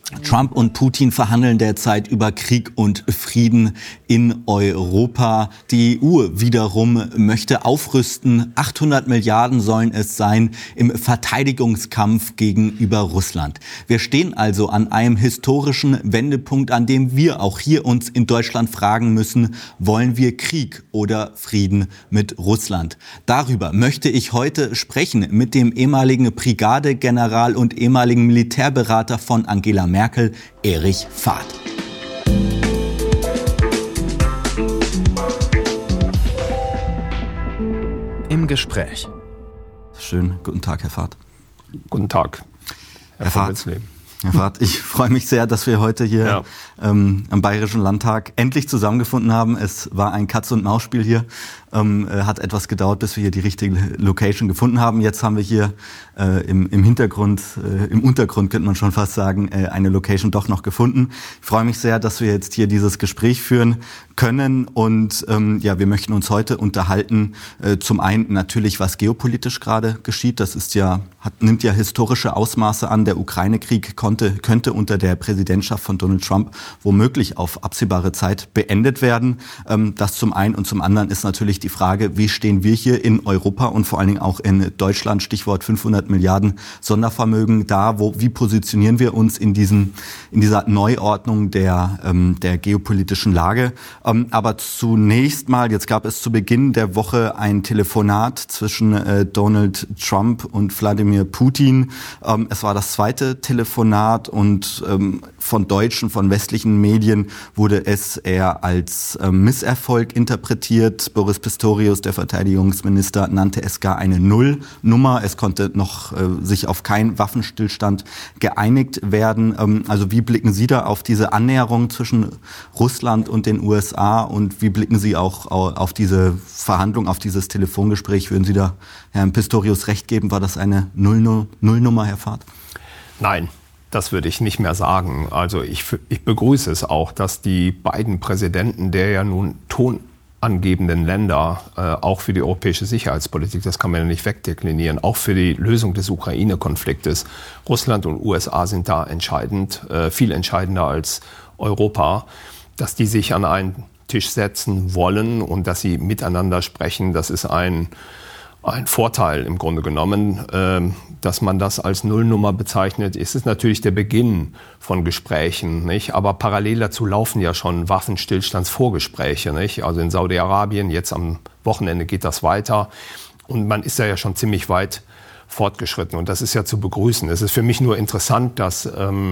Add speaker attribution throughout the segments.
Speaker 1: Trump und Putin verhandeln derzeit über Krieg und Frieden in Europa. Die EU wiederum möchte aufrüsten. 800 Milliarden sollen es sein im Verteidigungskampf gegenüber Russland. Wir stehen also an einem historischen Wendepunkt, an dem wir auch hier uns in Deutschland fragen müssen, wollen wir Krieg oder Frieden mit Russland? Darüber möchte ich heute sprechen mit dem ehemaligen Brigadegeneral und ehemaligen Militärberater von Angela Merkel, Erich Fahrt.
Speaker 2: Im Gespräch.
Speaker 1: Schön, guten Tag, Herr Fahrt.
Speaker 3: Guten Tag,
Speaker 1: Herr Fahrt. Herr Fahrt, ich freue mich sehr, dass wir heute hier am Bayerischen Landtag endlich zusammengefunden haben. Es war ein Katz-und-Maus-Spiel hier. Hat etwas gedauert, bis wir hier die richtige Location gefunden haben. Jetzt haben wir hier im Hintergrund, im Untergrund könnte man schon fast sagen, eine Location doch noch gefunden. Ich freue mich sehr, dass wir jetzt hier dieses Gespräch führen können. Und wir möchten uns heute unterhalten. Zum einen natürlich, was geopolitisch gerade geschieht. Das ist nimmt ja historische Ausmaße an. Der Ukraine-Krieg könnte unter der Präsidentschaft von Donald Trump womöglich auf absehbare Zeit beendet werden. Das zum einen, und zum anderen ist natürlich die Frage, wie stehen wir hier in Europa und vor allen Dingen auch in Deutschland, Stichwort 500 Milliarden Sondervermögen da, wie positionieren wir uns in dieser Neuordnung der geopolitischen Lage. Aber zunächst mal, jetzt gab es zu Beginn der Woche ein Telefonat zwischen Donald Trump und Wladimir Putin. Es war das zweite Telefonat und von westlichen Medien wurde es eher als Misserfolg interpretiert. Boris Pistorius, der Verteidigungsminister, nannte es gar eine Nullnummer. Es konnte noch sich auf keinen Waffenstillstand geeinigt werden. Also wie blicken Sie da auf diese Annäherung zwischen Russland und den USA und wie blicken Sie auch auf diese Verhandlung, auf dieses Telefongespräch? Würden Sie da Herrn Pistorius recht geben? War das eine Nullnummer, Herr Fahrt?
Speaker 3: Nein. Das würde ich nicht mehr sagen. Also ich begrüße es auch, dass die beiden Präsidenten der ja nun tonangebenden Länder auch für die europäische Sicherheitspolitik, das kann man ja nicht wegdeklinieren, auch für die Lösung des Ukraine-Konfliktes, Russland und USA sind da entscheidend, viel entscheidender als Europa, dass die sich an einen Tisch setzen wollen und dass sie miteinander sprechen, das ist ein Vorteil im Grunde genommen, dass man das als Nullnummer bezeichnet. Es ist natürlich der Beginn von Gesprächen, nicht? Aber parallel dazu laufen ja schon Waffenstillstandsvorgespräche, nicht? Also in Saudi-Arabien, jetzt am Wochenende geht das weiter und man ist ja schon ziemlich weit fortgeschritten und das ist ja zu begrüßen. Es ist für mich nur interessant, dass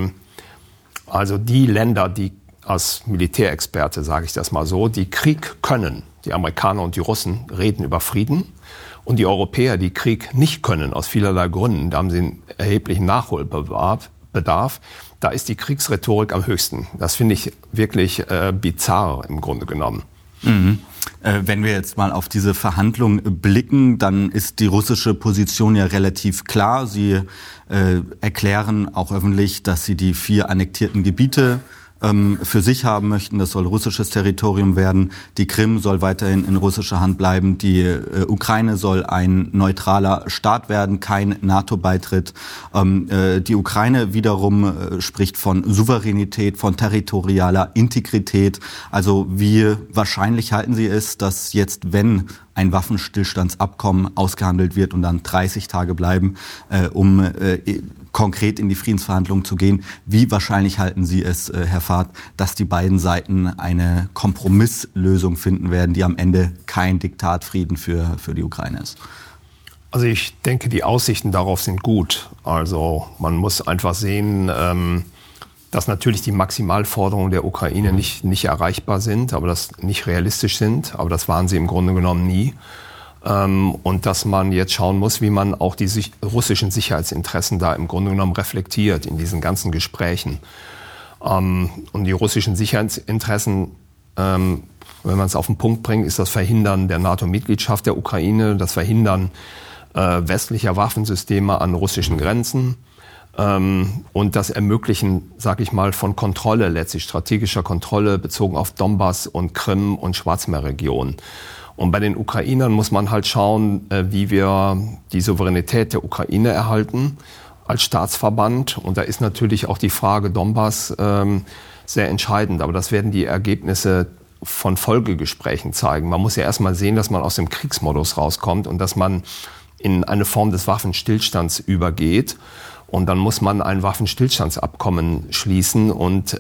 Speaker 3: also die Länder, die als Militärexperte, sage ich das mal so, die Krieg können, die Amerikaner und die Russen reden über Frieden. Und die Europäer, die Krieg nicht können, aus vielerlei Gründen, da haben sie einen erheblichen Nachholbedarf, da ist die Kriegsrhetorik am höchsten. Das finde ich wirklich bizarr im Grunde genommen.
Speaker 1: Mhm. Wenn wir jetzt mal auf diese Verhandlung blicken, dann ist die russische Position ja relativ klar. Sie erklären auch öffentlich, dass sie die 4 annektierten Gebiete für sich haben möchten. Das soll russisches Territorium werden. Die Krim soll weiterhin in russischer Hand bleiben. Die Ukraine soll ein neutraler Staat werden, kein NATO-Beitritt. Die Ukraine wiederum spricht von Souveränität, von territorialer Integrität. Also wie wahrscheinlich halten Sie es, dass jetzt, wenn ein Waffenstillstandsabkommen ausgehandelt wird und dann 30 Tage bleiben, um konkret in die Friedensverhandlungen zu gehen. Wie wahrscheinlich halten Sie es, Herr Fahrt, dass die beiden Seiten eine Kompromisslösung finden werden, die am Ende kein Diktatfrieden für die Ukraine ist?
Speaker 3: Also ich denke, die Aussichten darauf sind gut. Also man muss einfach sehen, dass natürlich die Maximalforderungen der Ukraine nicht erreichbar sind, aber das nicht realistisch sind. Aber das waren sie im Grunde genommen nie. Und dass man jetzt schauen muss, wie man auch die russischen Sicherheitsinteressen da im Grunde genommen reflektiert in diesen ganzen Gesprächen. Und die russischen Sicherheitsinteressen, wenn man es auf den Punkt bringt, ist das Verhindern der NATO-Mitgliedschaft der Ukraine, das Verhindern westlicher Waffensysteme an russischen Grenzen und das Ermöglichen, sag ich mal, von Kontrolle, letztlich strategischer Kontrolle bezogen auf Donbass und Krim und Schwarzmeerregion. Und bei den Ukrainern muss man halt schauen, wie wir die Souveränität der Ukraine erhalten. als Staatsverband. Und da ist natürlich auch die Frage Donbass sehr entscheidend. Aber das werden die Ergebnisse von Folgegesprächen zeigen. Man muss ja erstmal sehen, dass man aus dem Kriegsmodus rauskommt und dass man in eine Form des Waffenstillstands übergeht. Und dann muss man ein Waffenstillstandsabkommen schließen und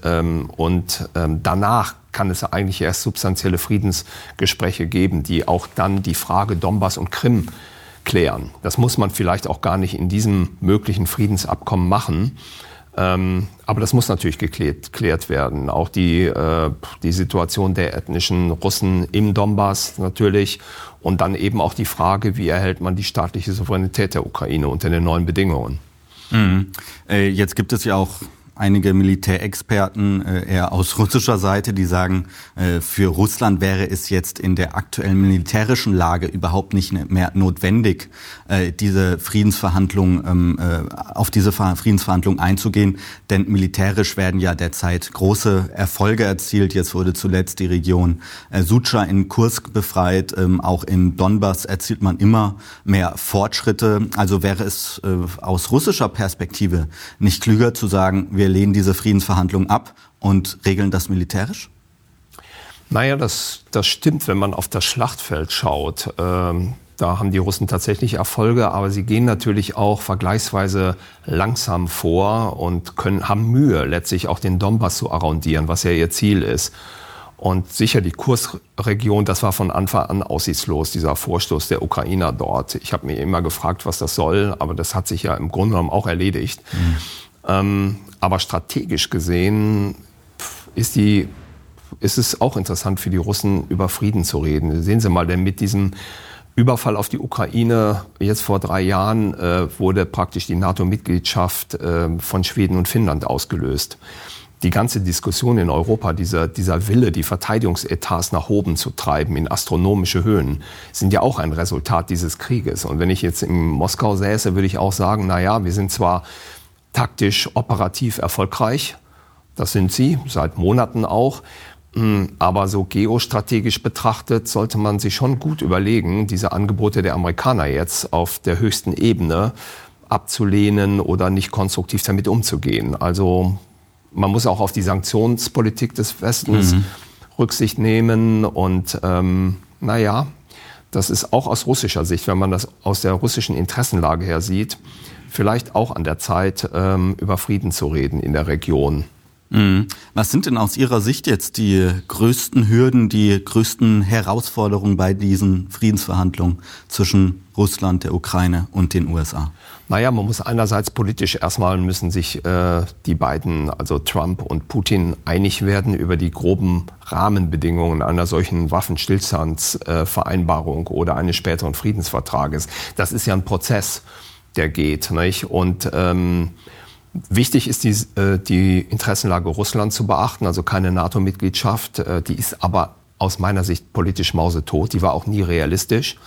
Speaker 3: danach kann es eigentlich erst substanzielle Friedensgespräche geben, die auch dann die Frage Donbass und Krim klären. Das muss man vielleicht auch gar nicht in diesem möglichen Friedensabkommen machen. Aber das muss natürlich geklärt werden. Auch die Situation der ethnischen Russen im Donbass natürlich. Und dann eben auch die Frage, wie erhält man die staatliche Souveränität der Ukraine unter den neuen Bedingungen.
Speaker 1: Mhm. Jetzt gibt es ja auch einige Militärexperten eher aus russischer Seite, die sagen, für Russland wäre es jetzt in der aktuellen militärischen Lage überhaupt nicht mehr notwendig, diese Friedensverhandlungen, auf diese Friedensverhandlungen einzugehen, denn militärisch werden ja derzeit große Erfolge erzielt. Jetzt wurde zuletzt die Region Sucha in Kursk befreit, auch im Donbass erzielt man immer mehr Fortschritte. Also wäre es aus russischer Perspektive nicht klüger zu sagen, wir lehnen diese Friedensverhandlungen ab und regeln das militärisch?
Speaker 3: Naja, das stimmt, wenn man auf das Schlachtfeld schaut. Da haben die Russen tatsächlich Erfolge, aber sie gehen natürlich auch vergleichsweise langsam vor und haben Mühe, letztlich auch den Donbass zu arrondieren, was ja ihr Ziel ist. Und sicher die Kursk-Region, das war von Anfang an aussichtslos, dieser Vorstoß der Ukrainer dort. Ich habe mir immer gefragt, was das soll, aber das hat sich ja im Grunde genommen auch erledigt. Aber strategisch gesehen ist es auch interessant für die Russen, über Frieden zu reden. Sehen Sie mal, denn mit diesem Überfall auf die Ukraine jetzt vor 3 Jahren wurde praktisch die NATO-Mitgliedschaft von Schweden und Finnland ausgelöst. Die ganze Diskussion in Europa, dieser Wille, die Verteidigungsetats nach oben zu treiben in astronomische Höhen, sind ja auch ein Resultat dieses Krieges. Und wenn ich jetzt in Moskau säße, würde ich auch sagen, naja, wir sind zwar taktisch, operativ erfolgreich. Das sind sie, seit Monaten auch. Aber so geostrategisch betrachtet sollte man sich schon gut überlegen, diese Angebote der Amerikaner jetzt auf der höchsten Ebene abzulehnen oder nicht konstruktiv damit umzugehen. Also man muss auch auf die Sanktionspolitik des Westens Rücksicht nehmen. Und das ist auch aus russischer Sicht, wenn man das aus der russischen Interessenlage her sieht, vielleicht auch an der Zeit, über Frieden zu reden in der Region.
Speaker 1: Was sind denn aus Ihrer Sicht jetzt die größten Hürden, die größten Herausforderungen bei diesen Friedensverhandlungen zwischen Russland, der Ukraine und den USA?
Speaker 3: Naja, man muss einerseits politisch müssen sich die beiden, also Trump und Putin, einig werden über die groben Rahmenbedingungen einer solchen Waffenstillstandsvereinbarung oder eines späteren Friedensvertrages. Das ist ja ein Prozess, der geht, nicht? Und wichtig ist die Interessenlage Russlands zu beachten, also keine NATO-Mitgliedschaft. Die ist aber aus meiner Sicht politisch mausetot. Die war auch nie realistisch.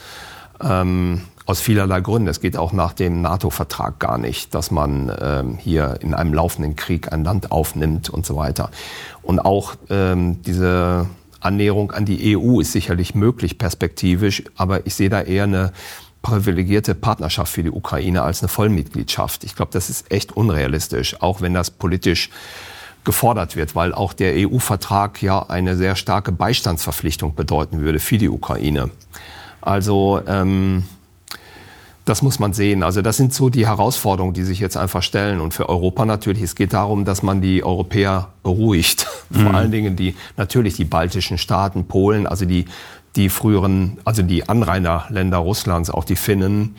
Speaker 3: Aus vielerlei Gründen. Es geht auch nach dem NATO-Vertrag gar nicht, dass man hier in einem laufenden Krieg ein Land aufnimmt und so weiter. Und auch diese Annäherung an die EU ist sicherlich möglich perspektivisch, aber ich sehe da eher eine privilegierte Partnerschaft für die Ukraine als eine Vollmitgliedschaft. Ich glaube, das ist echt unrealistisch, auch wenn das politisch gefordert wird, weil auch der EU-Vertrag ja eine sehr starke Beistandsverpflichtung bedeuten würde für die Ukraine. Also das muss man sehen. Also das sind so die Herausforderungen, die sich jetzt einfach stellen. Und für Europa natürlich, es geht darum, dass man die Europäer beruhigt. Vor allen Dingen natürlich die baltischen Staaten, Polen, also die früheren, also die Anrainerländer Russlands, auch die Finnen,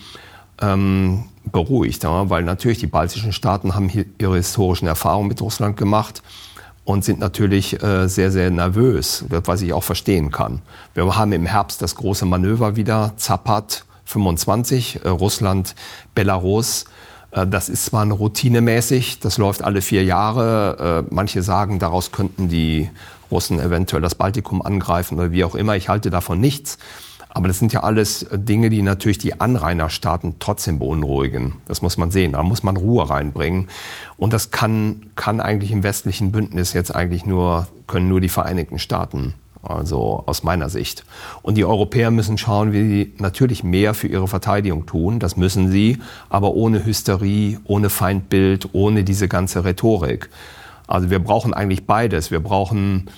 Speaker 3: beruhigt. Ja? Weil natürlich die baltischen Staaten haben hier ihre historischen Erfahrungen mit Russland gemacht und sind natürlich sehr, sehr nervös, was ich auch verstehen kann. Wir haben im Herbst das große Manöver wieder, Zapad 25, Russland, Belarus. Das ist zwar routinemäßig, das läuft alle 4 Jahre. Manche sagen, daraus könnten die Russen eventuell das Baltikum angreifen oder wie auch immer. Ich halte davon nichts. Aber das sind ja alles Dinge, die natürlich die Anrainerstaaten trotzdem beunruhigen. Das muss man sehen. Da muss man Ruhe reinbringen. Und das kann eigentlich im westlichen Bündnis jetzt eigentlich können nur die Vereinigten Staaten also aus meiner Sicht. Und die Europäer müssen schauen, wie sie natürlich mehr für ihre Verteidigung tun, das müssen sie, aber ohne Hysterie, ohne Feindbild, ohne diese ganze Rhetorik. Also wir brauchen eigentlich beides. Wir brauchen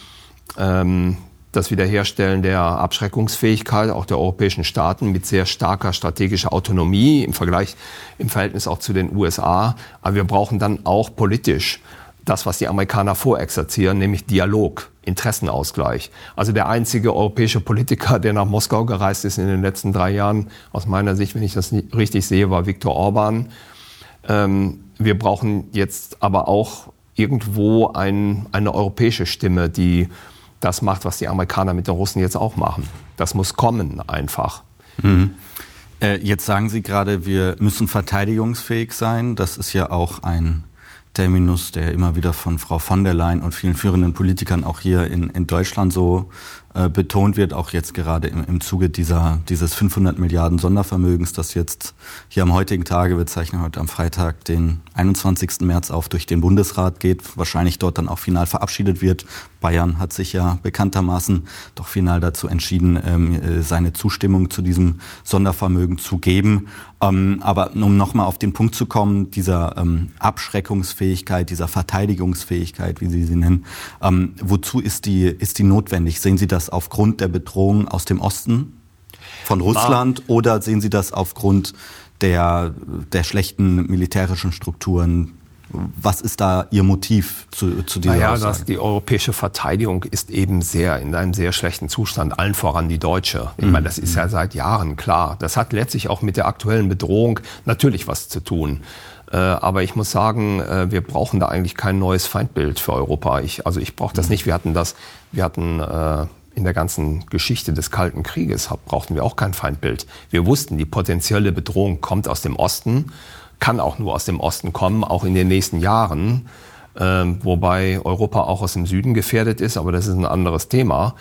Speaker 3: das Wiederherstellen der Abschreckungsfähigkeit auch der europäischen Staaten mit sehr starker strategischer Autonomie im Verhältnis auch zu den USA. Aber wir brauchen dann auch politisch das, was die Amerikaner vorexerzieren, nämlich Dialog, Interessenausgleich. Also der einzige europäische Politiker, der nach Moskau gereist ist in den letzten 3 Jahren, aus meiner Sicht, wenn ich das richtig sehe, war Viktor Orban. Wir brauchen jetzt aber auch irgendwo eine europäische Stimme, die das macht, was die Amerikaner mit den Russen jetzt auch machen. Das muss kommen einfach.
Speaker 1: Mhm. Jetzt sagen Sie gerade, wir müssen verteidigungsfähig sein. Das ist ja auch ein Terminus, der immer wieder von Frau von der Leyen und vielen führenden Politikern auch hier in Deutschland so betont wird, auch jetzt gerade im Zuge dieses 500 Milliarden Sondervermögens, das jetzt hier am heutigen Tage, wir zeichnen heute am Freitag, den 21. März auf, durch den Bundesrat geht, wahrscheinlich dort dann auch final verabschiedet wird. Bayern hat sich ja bekanntermaßen doch final dazu entschieden, seine Zustimmung zu diesem Sondervermögen zu geben. Aber um nochmal auf den Punkt zu kommen, dieser Abschreckungsfähigkeit, dieser Verteidigungsfähigkeit, wie Sie sie nennen, wozu ist die notwendig? Sehen Sie das aufgrund der Bedrohung aus dem Osten von Russland oder sehen Sie das aufgrund der schlechten militärischen Strukturen? Was ist da Ihr Motiv zu dieser Aussage?
Speaker 3: Die europäische Verteidigung ist eben in einem sehr schlechten Zustand, allen voran die deutsche. Ich meine, das ist ja seit Jahren klar. Das hat letztlich auch mit der aktuellen Bedrohung natürlich was zu tun. Aber ich muss sagen, wir brauchen da eigentlich kein neues Feindbild für Europa. Ich brauche das nicht. Wir hatten in der ganzen Geschichte des Kalten Krieges brauchten wir auch kein Feindbild. Wir wussten, die potenzielle Bedrohung kommt aus dem Osten, kann auch nur aus dem Osten kommen, auch in den nächsten Jahren, wobei Europa auch aus dem Süden gefährdet ist, aber das ist ein anderes Thema.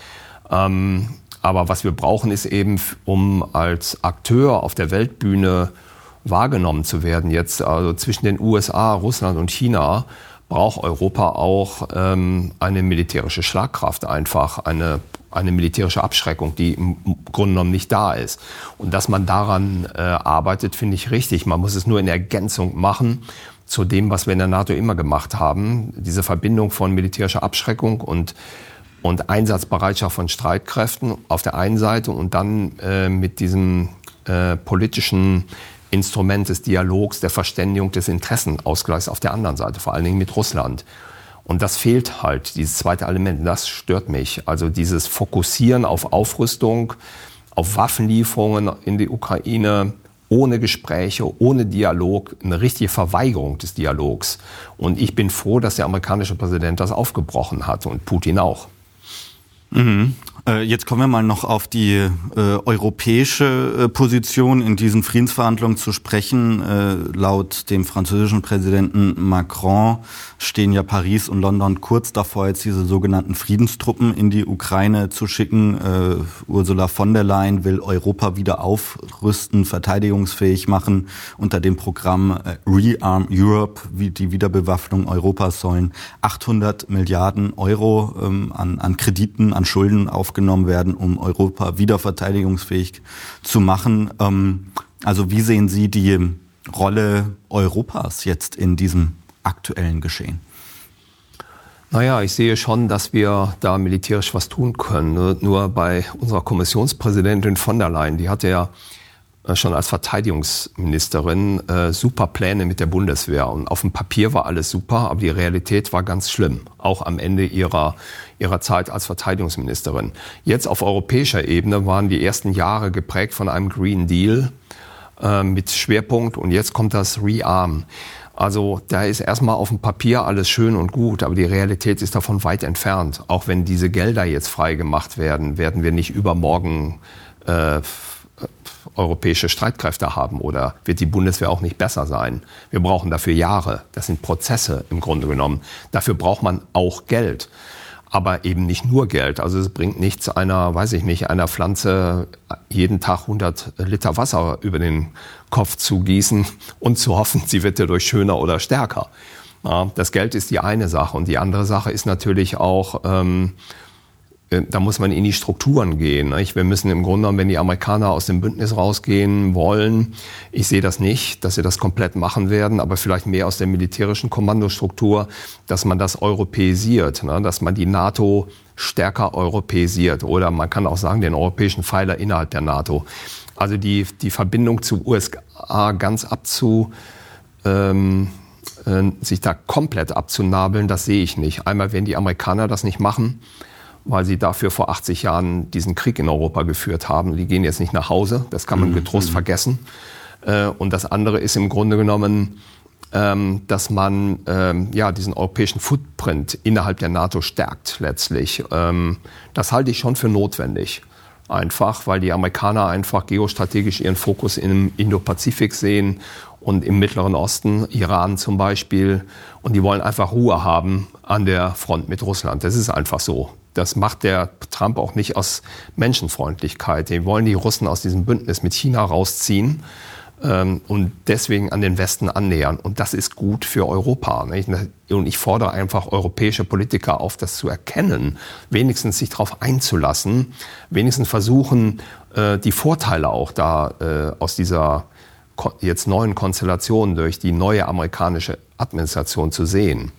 Speaker 3: Aber was wir brauchen ist eben, um als Akteur auf der Weltbühne wahrgenommen zu werden, jetzt also zwischen den USA, Russland und China, braucht Europa auch eine militärische Schlagkraft, einfach eine militärische Abschreckung, die im Grunde genommen nicht da ist. Und dass man daran arbeitet, finde ich richtig. Man muss es nur in Ergänzung machen zu dem, was wir in der NATO immer gemacht haben. Diese Verbindung von militärischer Abschreckung und Einsatzbereitschaft von Streitkräften auf der einen Seite und dann mit diesem politischen Instrument des Dialogs, der Verständigung, des Interessenausgleichs auf der anderen Seite, vor allen Dingen mit Russland. Und das fehlt halt, dieses zweite Element, das stört mich. Also dieses Fokussieren auf Aufrüstung, auf Waffenlieferungen in die Ukraine, ohne Gespräche, ohne Dialog, eine richtige Verweigerung des Dialogs. Und ich bin froh, dass der amerikanische Präsident das aufgebrochen hat und Putin auch.
Speaker 1: Mhm. Jetzt kommen wir mal noch auf die europäische Position in diesen Friedensverhandlungen zu sprechen. Laut dem französischen Präsidenten Macron stehen ja Paris und London kurz davor, jetzt diese sogenannten Friedenstruppen in die Ukraine zu schicken. Ursula von der Leyen will Europa wieder aufrüsten, verteidigungsfähig machen. Unter dem Programm Rearm Europe, wie die Wiederbewaffnung Europas, sollen 800 Milliarden Euro an Krediten, an Schulden aufgenommen werden, um Europa wieder verteidigungsfähig zu machen. Also wie sehen Sie die Rolle Europas jetzt in diesem aktuellen Geschehen?
Speaker 3: Naja, ich sehe schon, dass wir da militärisch was tun können. Nur bei unserer Kommissionspräsidentin von der Leyen, die hatte ja schon als Verteidigungsministerin super Pläne mit der Bundeswehr. Und auf dem Papier war alles super, aber die Realität war ganz schlimm. Auch am Ende ihrer Zeit als Verteidigungsministerin. Jetzt auf europäischer Ebene waren die ersten Jahre geprägt von einem Green Deal mit Schwerpunkt. Und jetzt kommt das Rearm. Also da ist erstmal auf dem Papier alles schön und gut, aber die Realität ist davon weit entfernt. Auch wenn diese Gelder jetzt freigemacht werden, werden wir nicht übermorgen europäische Streitkräfte haben oder wird die Bundeswehr auch nicht besser sein. Wir brauchen dafür Jahre. Das sind Prozesse im Grunde genommen. Dafür braucht man auch Geld. Aber eben nicht nur Geld. Also es bringt nichts, einer Pflanze jeden Tag 100 Liter Wasser über den Kopf zu gießen und zu hoffen, sie wird dadurch schöner oder stärker. Ja, das Geld ist die eine Sache. Und die andere Sache ist natürlich auch da muss man in die Strukturen gehen. Nicht? Wir müssen im Grunde genommen, wenn die Amerikaner aus dem Bündnis rausgehen wollen, ich sehe das nicht, dass sie das komplett machen werden, aber vielleicht mehr aus der militärischen Kommandostruktur, dass man das europäisiert, ne? Dass man die NATO stärker europäisiert oder man kann auch sagen, den europäischen Pfeiler innerhalb der NATO. Also die Verbindung zu USA ganz sich da komplett abzunabeln, das sehe ich nicht. Einmal werden die Amerikaner das nicht machen, weil sie dafür vor 80 Jahren diesen Krieg in Europa geführt haben. Die gehen jetzt nicht nach Hause, das kann man getrost vergessen. Und das andere ist im Grunde genommen, dass man diesen europäischen Footprint innerhalb der NATO stärkt letztlich. Das halte ich schon für notwendig. Einfach, weil die Amerikaner einfach geostrategisch ihren Fokus im Indo-Pazifik sehen und im Mittleren Osten, Iran zum Beispiel. Und die wollen einfach Ruhe haben an der Front mit Russland. Das ist einfach so. Das macht der Trump auch nicht aus Menschenfreundlichkeit. Die wollen die Russen aus diesem Bündnis mit China rausziehen und deswegen an den Westen annähern. Und das ist gut für Europa. Nicht? Und ich fordere einfach europäische Politiker auf, das zu erkennen, wenigstens sich darauf einzulassen, wenigstens versuchen, die Vorteile auch da aus dieser jetzt neuen Konstellation durch die neue amerikanische Administration zu sehen.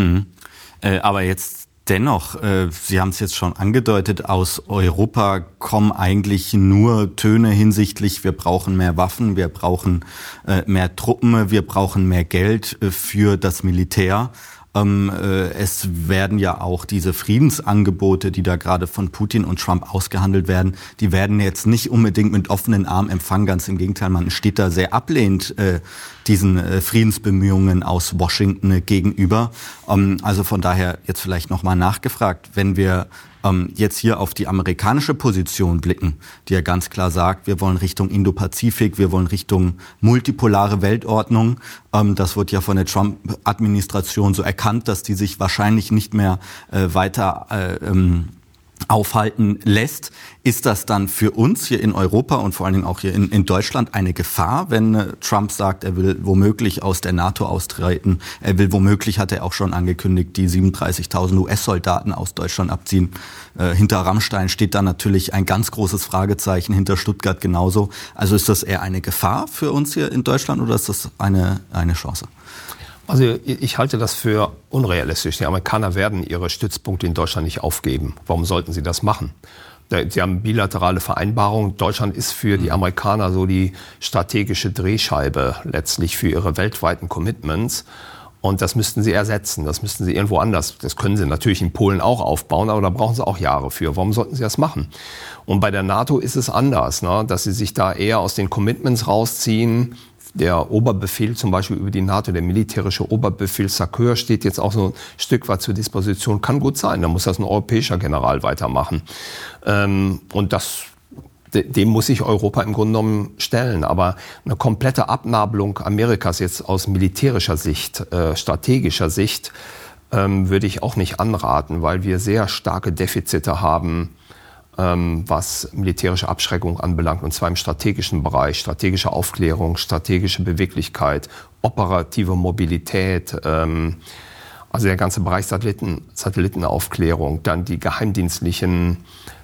Speaker 1: Aber jetzt dennoch, Sie haben es jetzt schon angedeutet, aus Europa kommen eigentlich nur Töne hinsichtlich, wir brauchen mehr Waffen, wir brauchen mehr Truppen, wir brauchen mehr Geld für das Militär. Es werden ja auch diese Friedensangebote, die da gerade von Putin und Trump ausgehandelt werden, die werden jetzt nicht unbedingt mit offenen Armen empfangen. Ganz im Gegenteil, man steht da sehr ablehnend diesen Friedensbemühungen aus Washington gegenüber. Also von daher jetzt vielleicht nochmal nachgefragt, wenn wir jetzt hier auf die amerikanische Position blicken, die ja ganz klar sagt, wir wollen Richtung Indo-Pazifik, wir wollen Richtung multipolare Weltordnung. Das wird ja von der Trump-Administration so erkannt, dass die sich wahrscheinlich nicht mehr weiter aufhalten lässt. Ist das dann für uns hier in Europa und vor allen Dingen auch hier in Deutschland eine Gefahr, wenn Trump sagt, er will womöglich aus der NATO austreten? Er will womöglich, hat er auch schon angekündigt, die 37.000 US-Soldaten aus Deutschland abziehen. Hinter Rammstein steht da natürlich ein ganz großes Fragezeichen, hinter Stuttgart genauso. Also ist das eher eine Gefahr für uns hier in Deutschland oder ist das eine Chance?
Speaker 3: Also ich halte das für unrealistisch. Die Amerikaner werden ihre Stützpunkte in Deutschland nicht aufgeben. Warum sollten sie das machen? Sie haben bilaterale Vereinbarungen. Deutschland ist für die Amerikaner so die strategische Drehscheibe letztlich für ihre weltweiten Commitments. Und das müssten sie ersetzen. Das müssten sie irgendwo anders. Das können sie natürlich in Polen auch aufbauen, aber da brauchen sie auch Jahre für. Warum sollten sie das machen? Und bei der NATO ist es anders, ne? Dass sie sich da eher aus den Commitments rausziehen. Der Oberbefehl zum Beispiel über die NATO, der militärische Oberbefehl SACEUR steht jetzt auch so ein Stück weit zur Disposition. Kann gut sein, da muss das ein europäischer General weitermachen. Und dem muss sich Europa im Grunde genommen stellen. Aber eine komplette Abnabelung Amerikas jetzt aus militärischer Sicht, strategischer Sicht, würde ich auch nicht anraten, weil wir sehr starke Defizite haben, was militärische Abschreckung anbelangt, und zwar im strategischen Bereich, strategische Aufklärung, strategische Beweglichkeit, operative Mobilität, also der ganze Bereich Satellitenaufklärung, dann die geheimdienstlichen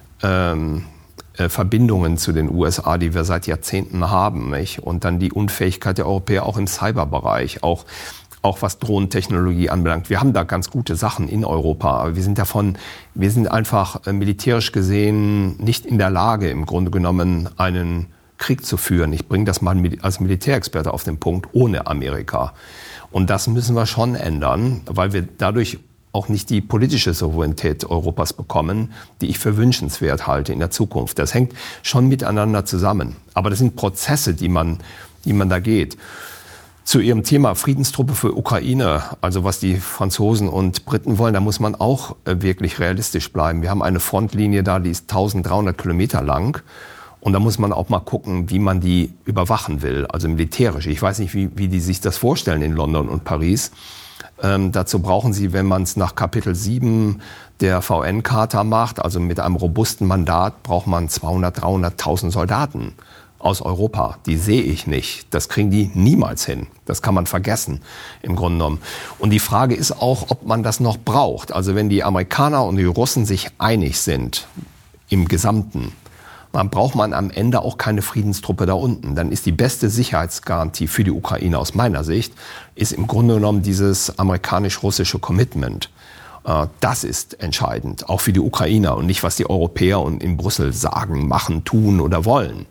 Speaker 3: Verbindungen zu den USA, die wir seit Jahrzehnten haben, nicht? Und dann die Unfähigkeit der Europäer auch im Cyberbereich, auch was Drohnentechnologie anbelangt. Wir haben da ganz gute Sachen in Europa, aber wir sind einfach militärisch gesehen nicht in der Lage, im Grunde genommen einen Krieg zu führen. Ich bringe das mal als Militärexperte auf den Punkt, ohne Amerika. Und das müssen wir schon ändern, weil wir dadurch auch nicht die politische Souveränität Europas bekommen, die ich für wünschenswert halte in der Zukunft. Das hängt schon miteinander zusammen. Aber das sind Prozesse, die man da geht. Zu Ihrem Thema Friedenstruppe für Ukraine, also was die Franzosen und Briten wollen, da muss man auch wirklich realistisch bleiben. Wir haben eine Frontlinie da, die ist 1300 Kilometer lang. Und da muss man auch mal gucken, wie man die überwachen will, also militärisch. Ich weiß nicht, wie die sich das vorstellen in London und Paris. Dazu brauchen sie, wenn man es nach Kapitel 7 der VN-Charta macht, also mit einem robusten Mandat, braucht man 200.000, 300.000 Soldaten aus Europa, die sehe ich nicht. Das kriegen die niemals hin. Das kann man vergessen, im Grunde genommen. Und die Frage ist auch, ob man das noch braucht. Also wenn die Amerikaner und die Russen sich einig sind im Gesamten, dann braucht man am Ende auch keine Friedenstruppe da unten. Dann ist die beste Sicherheitsgarantie für die Ukraine aus meiner Sicht, ist im Grunde genommen dieses amerikanisch-russische Commitment. Das ist entscheidend, auch für die Ukrainer und nicht, was die Europäer und in Brüssel sagen, machen, tun oder wollen.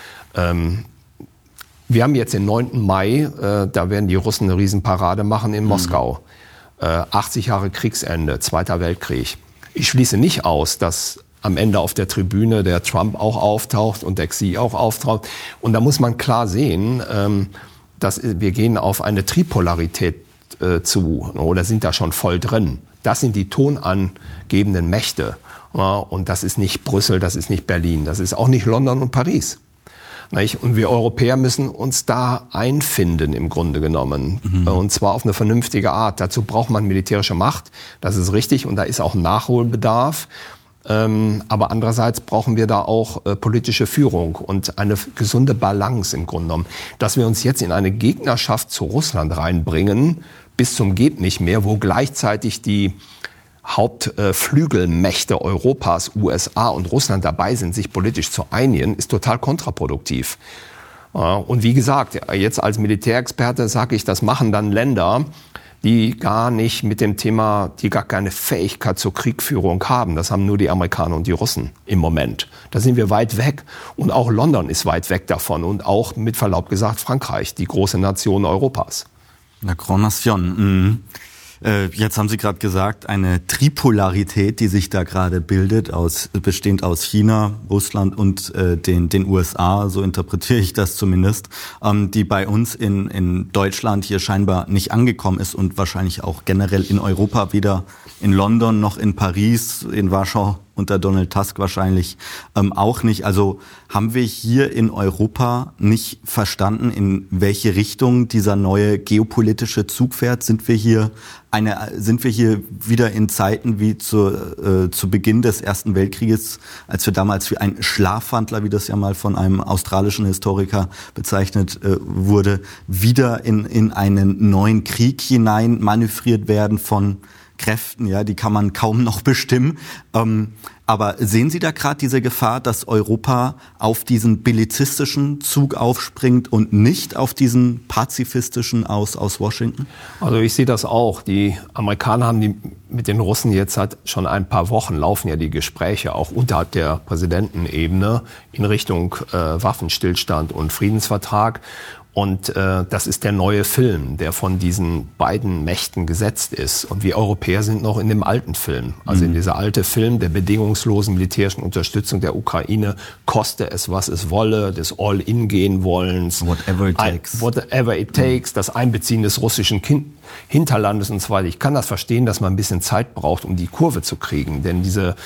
Speaker 3: Wir haben jetzt den 9. Mai, da werden die Russen eine Riesenparade machen in Moskau. 80 Jahre Kriegsende, Zweiter Weltkrieg. Ich schließe nicht aus, dass am Ende auf der Tribüne der Trump auch auftaucht und der Xi auch auftaucht. Und da muss man klar sehen, dass wir gehen auf eine Tripolarität zu oder sind da schon voll drin. Das sind die tonangebenden Mächte. Und das ist nicht Brüssel, das ist nicht Berlin, das ist auch nicht London und Paris. Und wir Europäer müssen uns da einfinden im Grunde genommen. Und zwar auf eine vernünftige Art. Dazu braucht man militärische Macht, das ist richtig. Und da ist auch Nachholbedarf. Aber andererseits brauchen wir da auch politische Führung und eine gesunde Balance im Grunde genommen. Dass wir uns jetzt in eine Gegnerschaft zu Russland reinbringen, bis zum geht nicht mehr, wo gleichzeitig die Hauptflügelmächte Europas, USA und Russland dabei sind, sich politisch zu einigen, ist total kontraproduktiv. Und wie gesagt, jetzt als Militärexperte sage ich, das machen dann Länder, die gar nicht mit dem Thema, die gar keine Fähigkeit zur Kriegführung haben. Das haben nur die Amerikaner und die Russen im Moment. Da sind wir weit weg. Und auch London ist weit weg davon. Und auch, mit Verlaub gesagt, Frankreich, die große Nation Europas.
Speaker 1: La Grande Nation. Jetzt haben Sie gerade gesagt, eine Tripolarität, die sich da gerade bildet, bestehend aus China, Russland und den USA, so interpretiere ich das zumindest, die bei uns in Deutschland hier scheinbar nicht angekommen ist und wahrscheinlich auch generell in Europa, weder in London noch in Paris, in Warschau unter Donald Tusk wahrscheinlich auch nicht. Also haben wir hier in Europa nicht verstanden, in welche Richtung dieser neue geopolitische Zug fährt? Sind wir hier wieder in Zeiten wie zu Beginn des Ersten Weltkrieges, als wir damals wie ein Schlafwandler, wie das ja mal von einem australischen Historiker bezeichnet wurde, wieder in einen neuen Krieg hinein manövriert werden von Kräften, ja, die kann man kaum noch bestimmen. Aber sehen Sie da gerade diese Gefahr, dass Europa auf diesen bellizistischen Zug aufspringt und nicht auf diesen pazifistischen aus Washington?
Speaker 3: Also ich sehe das auch. Die Amerikaner haben mit den Russen jetzt seit schon ein paar Wochen laufen ja die Gespräche auch unterhalb der Präsidentenebene in Richtung Waffenstillstand und Friedensvertrag. Und das ist der neue Film, der von diesen beiden Mächten gesetzt ist. Und wir Europäer sind noch in dem alten Film. Also in dieser alte Film der bedingungslosen militärischen Unterstützung der Ukraine, koste es, was es wolle, des All-In-Gehen-Wollens.
Speaker 1: Whatever it takes.
Speaker 3: Whatever it takes, das Einbeziehen des russischen Hinterlandes und so weiter. Ich kann das verstehen, dass man ein bisschen Zeit braucht, um die Kurve zu kriegen. Denn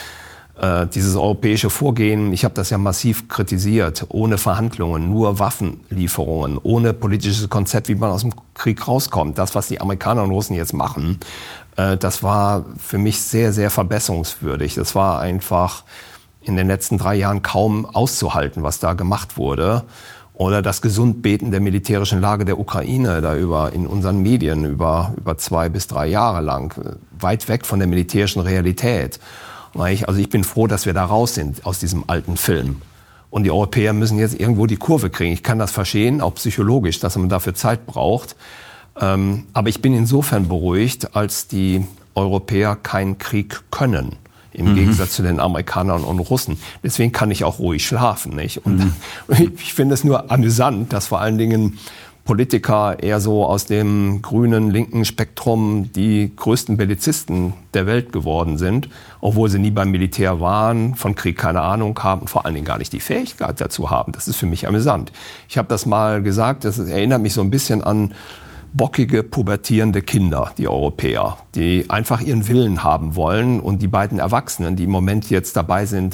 Speaker 3: dieses europäische Vorgehen, ich habe das ja massiv kritisiert, ohne Verhandlungen, nur Waffenlieferungen, ohne politisches Konzept, wie man aus dem Krieg rauskommt. Das, was die Amerikaner und Russen jetzt machen, das war für mich sehr, sehr verbesserungswürdig. Das war einfach in den letzten 3 Jahren kaum auszuhalten, was da gemacht wurde. Oder das Gesundbeten der militärischen Lage der Ukraine da in unseren Medien über 2 bis 3 Jahre lang, weit weg von der militärischen Realität. Also ich bin froh, dass wir da raus sind aus diesem alten Film. Und die Europäer müssen jetzt irgendwo die Kurve kriegen. Ich kann das verstehen, auch psychologisch, dass man dafür Zeit braucht. Aber ich bin insofern beruhigt, als die Europäer keinen Krieg können. Im Gegensatz zu den Amerikanern und Russen. Deswegen kann ich auch ruhig schlafen, nicht? Und ich finde es nur amüsant, dass vor allen Dingen Politiker eher so aus dem grünen, linken Spektrum die größten Bellizisten der Welt geworden sind, obwohl sie nie beim Militär waren, von Krieg keine Ahnung haben, vor allen Dingen gar nicht die Fähigkeit dazu haben. Das ist für mich amüsant. Ich habe das mal gesagt, das erinnert mich so ein bisschen an bockige, pubertierende Kinder, die Europäer, die einfach ihren Willen haben wollen. Und die beiden Erwachsenen, die im Moment jetzt dabei sind,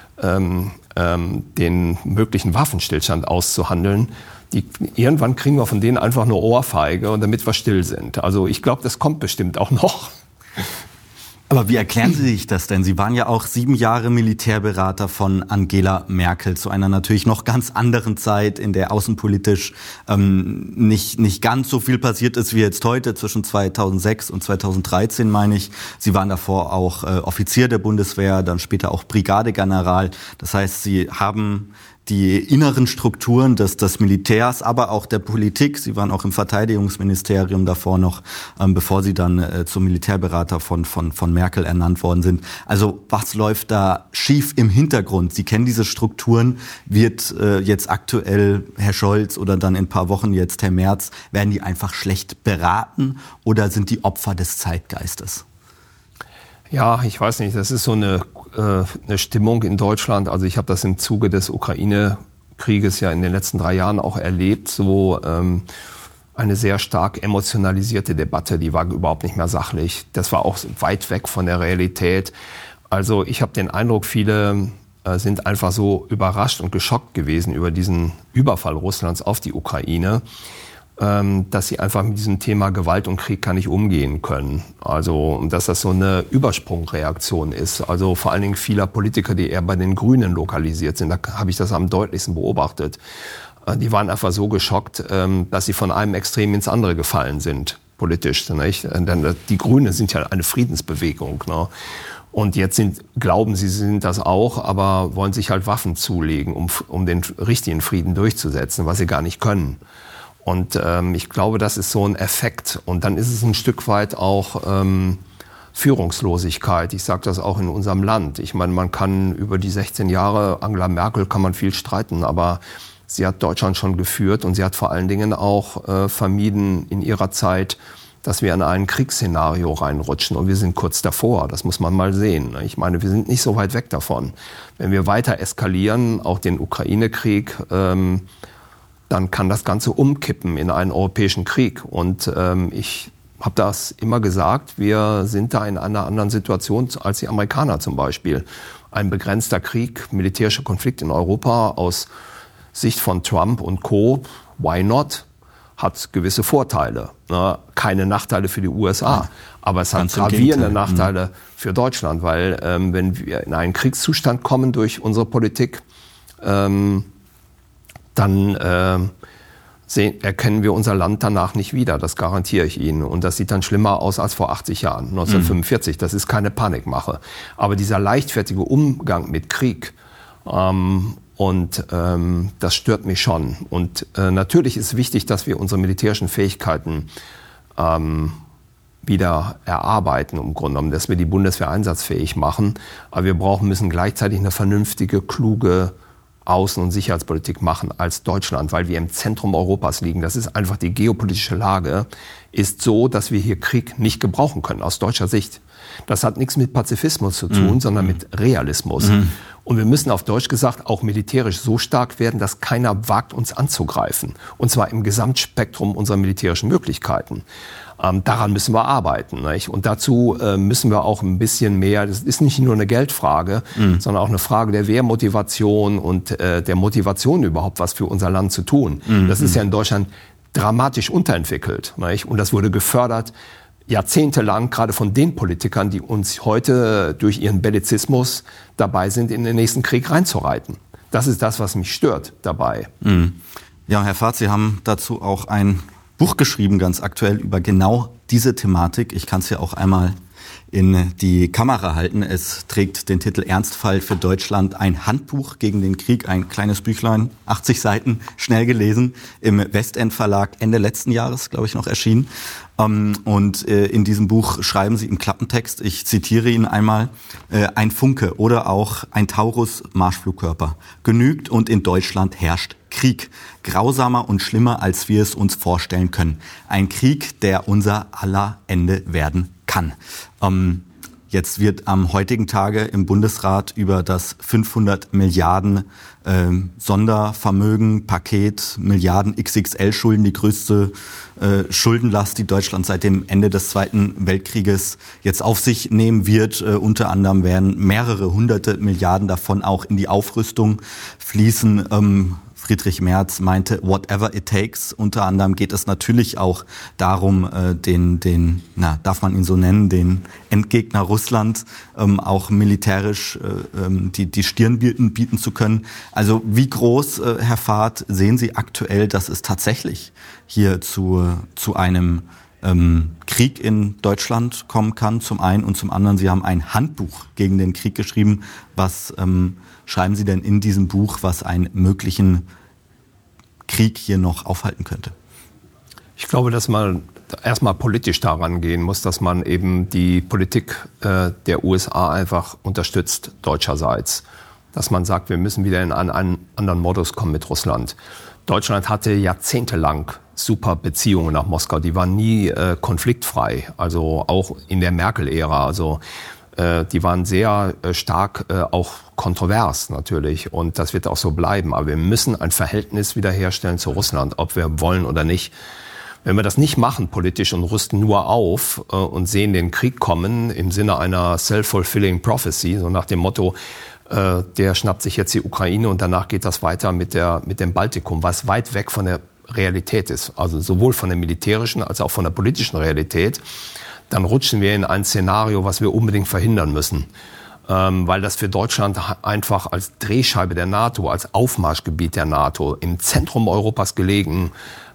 Speaker 3: den möglichen Waffenstillstand auszuhandeln, irgendwann kriegen wir von denen einfach nur Ohrfeige, und damit wir still sind. Also ich glaube, das kommt bestimmt auch noch.
Speaker 1: Aber wie erklären Sie sich das denn? Sie waren ja auch 7 Jahre Militärberater von Angela Merkel zu einer natürlich noch ganz anderen Zeit, in der außenpolitisch nicht ganz so viel passiert ist wie jetzt heute, zwischen 2006 und 2013 meine ich. Sie waren davor auch Offizier der Bundeswehr, dann später auch Brigadegeneral. Das heißt, Sie haben die inneren Strukturen des Militärs, aber auch der Politik. Sie waren auch im Verteidigungsministerium davor noch, bevor Sie dann zum Militärberater von Merkel ernannt worden sind. Also was läuft da schief im Hintergrund? Sie kennen diese Strukturen. Wird jetzt aktuell Herr Scholz oder dann in ein paar Wochen jetzt Herr Merz, werden die einfach schlecht beraten oder sind die Opfer des Zeitgeistes?
Speaker 3: Ja, ich weiß nicht, das ist so eine Stimmung in Deutschland. Also ich habe das im Zuge des Ukraine-Krieges ja in den letzten 3 Jahren auch erlebt, so eine sehr stark emotionalisierte Debatte, die war überhaupt nicht mehr sachlich. Das war auch weit weg von der Realität. Also ich habe den Eindruck, viele sind einfach so überrascht und geschockt gewesen über diesen Überfall Russlands auf die Ukraine, dass sie einfach mit diesem Thema Gewalt und Krieg gar nicht umgehen können. Also, dass das so eine Übersprungreaktion ist. Also vor allen Dingen vieler Politiker, die eher bei den Grünen lokalisiert sind. Da habe ich das am deutlichsten beobachtet. Die waren einfach so geschockt, dass sie von einem Extrem ins andere gefallen sind, politisch. Nicht? Denn die Grünen sind ja eine Friedensbewegung. Ne? Und jetzt glauben sie sind das auch, aber wollen sich halt Waffen zulegen, um den richtigen Frieden durchzusetzen, was sie gar nicht können. Und ich glaube, das ist so ein Effekt. Und dann ist es ein Stück weit auch Führungslosigkeit. Ich sage das auch in unserem Land. Ich meine, man kann über die 16 Jahre Angela Merkel kann man viel streiten, aber sie hat Deutschland schon geführt und sie hat vor allen Dingen auch vermieden in ihrer Zeit, dass wir in ein Kriegsszenario reinrutschen. Und wir sind kurz davor. Das muss man mal sehen. Ich meine, wir sind nicht so weit weg davon. Wenn wir weiter eskalieren, auch den Ukraine-Krieg, dann kann das Ganze umkippen in einen europäischen Krieg. Und ich habe das immer gesagt, wir sind da in einer anderen Situation als die Amerikaner zum Beispiel. Ein begrenzter Krieg, militärischer Konflikt in Europa aus Sicht von Trump und Co., why not? Hat gewisse Vorteile. Ne? Keine Nachteile für die USA, aber es hat gravierende Nachteile für Deutschland, weil wenn wir in einen Kriegszustand kommen durch unsere Politik, dann erkennen wir unser Land danach nicht wieder, das garantiere ich Ihnen. Und das sieht dann schlimmer aus als vor 80 Jahren, 1945. Das ist keine Panikmache. Aber dieser leichtfertige Umgang mit Krieg, das stört mich schon. Und natürlich ist wichtig, dass wir unsere militärischen Fähigkeiten wieder erarbeiten, im Grunde genommen, dass wir die Bundeswehr einsatzfähig machen. Aber wir müssen gleichzeitig eine vernünftige, kluge Außen- und Sicherheitspolitik machen als Deutschland, weil wir im Zentrum Europas liegen. Das ist einfach die geopolitische Lage, ist so, dass wir hier Krieg nicht gebrauchen können, aus deutscher Sicht. Das hat nichts mit Pazifismus zu tun, sondern mit Realismus. Und wir müssen auf Deutsch gesagt auch militärisch so stark werden, dass keiner wagt, uns anzugreifen. Und zwar im Gesamtspektrum unserer militärischen Möglichkeiten. Daran müssen wir arbeiten. Nicht? Und dazu müssen wir auch ein bisschen mehr, das ist nicht nur eine Geldfrage, sondern auch eine Frage der Wehrmotivation und der Motivation überhaupt, was für unser Land zu tun. Das ist ja in Deutschland dramatisch unterentwickelt. Nicht? Und das wurde gefördert jahrzehntelang, gerade von den Politikern, die uns heute durch ihren Bellizismus dabei sind, in den nächsten Krieg reinzureiten. Das ist das, was mich stört dabei.
Speaker 1: Ja, Herr Vath, Sie haben dazu auch ein Buch geschrieben, ganz aktuell, über genau diese Thematik. Ich kann es ja auch einmal in die Kamera halten. Es trägt den Titel Ernstfall für Deutschland, ein Handbuch gegen den Krieg, ein kleines Büchlein, 80 Seiten, schnell gelesen, im Westend Verlag Ende letzten Jahres, glaube ich, noch erschienen. Und in diesem Buch schreiben Sie im Klappentext, ich zitiere ihn einmal, ein Funke oder auch ein Taurus-Marschflugkörper genügt und in Deutschland herrscht Krieg. Grausamer und schlimmer, als wir es uns vorstellen können. Ein Krieg, der unser aller Ende werden kann. Jetzt wird am heutigen Tage im Bundesrat über das 500 Milliarden Sondervermögen, Paket, Milliarden XXL-Schulden, die größte Schuldenlast, die Deutschland seit dem Ende des Zweiten Weltkrieges jetzt auf sich nehmen wird. Unter anderem werden mehrere hunderte Milliarden davon auch in die Aufrüstung fließen. Friedrich Merz meinte, whatever it takes. Unter anderem geht es natürlich auch darum, darf man ihn so nennen, den Endgegner Russland auch militärisch die Stirn bieten zu können. Also wie groß, Herr Fahrt, sehen Sie aktuell, dass es tatsächlich hier zu einem Krieg in Deutschland kommen kann, zum einen, und zum anderen, Sie haben ein Handbuch gegen den Krieg geschrieben. Was schreiben Sie denn in diesem Buch, was einen möglichen Krieg hier noch aufhalten könnte?
Speaker 3: Ich glaube, dass man erstmal politisch daran gehen muss, dass man eben die Politik der USA einfach unterstützt, deutscherseits. Dass man sagt, wir müssen wieder in einen anderen Modus kommen mit Russland. Deutschland hatte jahrzehntelang super Beziehungen nach Moskau. Die waren nie konfliktfrei, also auch in der Merkel-Ära. Also die waren sehr stark auch kontrovers natürlich, und das wird auch so bleiben. Aber wir müssen ein Verhältnis wiederherstellen zu Russland, ob wir wollen oder nicht. Wenn wir das nicht machen politisch und rüsten nur auf und sehen den Krieg kommen im Sinne einer self-fulfilling prophecy, so nach dem Motto, der schnappt sich jetzt die Ukraine und danach geht das weiter mit dem Baltikum, was weit weg von der Realität ist, also sowohl von der militärischen als auch von der politischen Realität, dann rutschen wir in ein Szenario, was wir unbedingt verhindern müssen. Weil das für Deutschland einfach als Drehscheibe der NATO, als Aufmarschgebiet der NATO, im Zentrum Europas gelegen,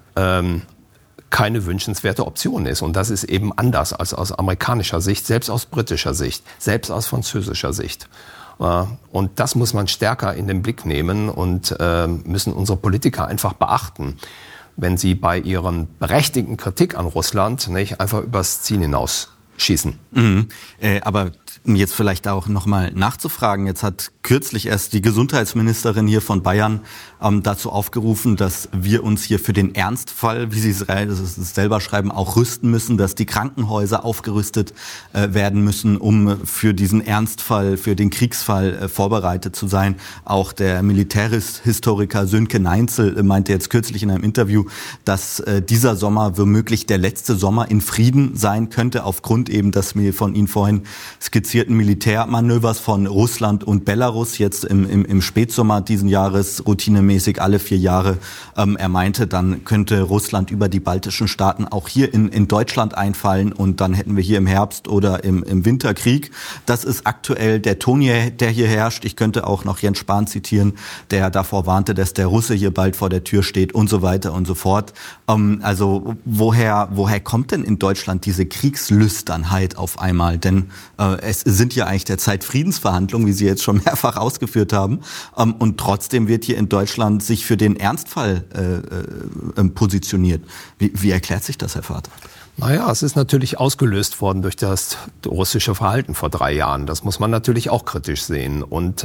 Speaker 3: keine wünschenswerte Option ist. Und das ist eben anders als aus amerikanischer Sicht, selbst aus britischer Sicht, selbst aus französischer Sicht. Und das muss man stärker in den Blick nehmen und müssen unsere Politiker einfach beachten, wenn sie bei ihren berechtigten Kritik an Russland nicht einfach übers Ziel hinaus schießen.
Speaker 1: Aber um jetzt vielleicht auch nochmal nachzufragen, jetzt hat kürzlich erst die Gesundheitsministerin hier von Bayern dazu aufgerufen, dass wir uns hier für den Ernstfall, wie Sie es selber schreiben, auch rüsten müssen, dass die Krankenhäuser aufgerüstet werden müssen, um für diesen Ernstfall, für den Kriegsfall vorbereitet zu sein. Auch der Militärhistoriker Sönke Neinzel meinte jetzt kürzlich in einem Interview, dass dieser Sommer womöglich der letzte Sommer in Frieden sein könnte, aufgrund eben des mir von Ihnen vorhin skizzierten Militärmanövers von Russland und Belarus jetzt im Spätsommer diesen Jahres, routinemäßig alle 4 Jahre. Er meinte, dann könnte Russland über die baltischen Staaten auch hier in Deutschland einfallen, und dann hätten wir hier im Herbst oder im Winter Krieg. Das ist aktuell der Ton, der hier herrscht. Ich könnte auch noch Jens Spahn zitieren, der davor warnte, dass der Russe hier bald vor der Tür steht und so weiter und so fort. Also woher kommt denn in Deutschland diese Kriegslüsternheit auf einmal? Denn es sind ja eigentlich derzeit Friedensverhandlungen, wie Sie jetzt schon mehrfach ausgeführt haben. Und trotzdem wird hier in Deutschland sich für den Ernstfall positioniert. Wie erklärt sich das, Herr Vater?
Speaker 3: Naja, es ist natürlich ausgelöst worden durch das russische Verhalten vor 3 Jahren. Das muss man natürlich auch kritisch sehen. Und